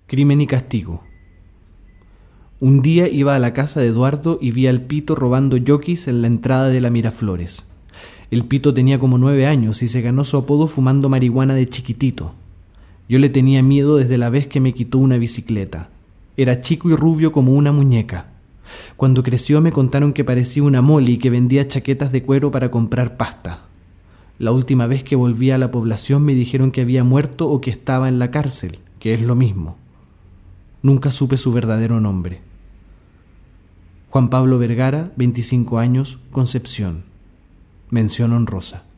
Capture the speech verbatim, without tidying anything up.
Crimen y castigo. Un día iba a la casa de Eduardo y vi al Pito robando yoquis en la entrada de la Miraflores. El Pito tenía como nueve años y se ganó su apodo fumando marihuana de chiquitito. Yo le tenía miedo desde la vez que me quitó una bicicleta. Era chico y rubio como una muñeca. Cuando creció me contaron que parecía una moli y que vendía chaquetas de cuero para comprar pasta. La última vez que volví a la población me dijeron que había muerto o que estaba en la cárcel, que es lo mismo. Nunca supe su verdadero nombre. Juan Pablo Vergara, veinticinco años, Concepción. Mención honrosa.